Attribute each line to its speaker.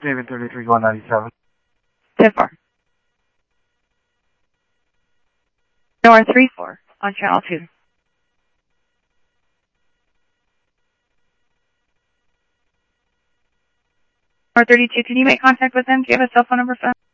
Speaker 1: David 33-197.
Speaker 2: 10-4. Nor 3-4 on channel 2. Nor 32, can you make contact with them? Do you have a cell phone number for them?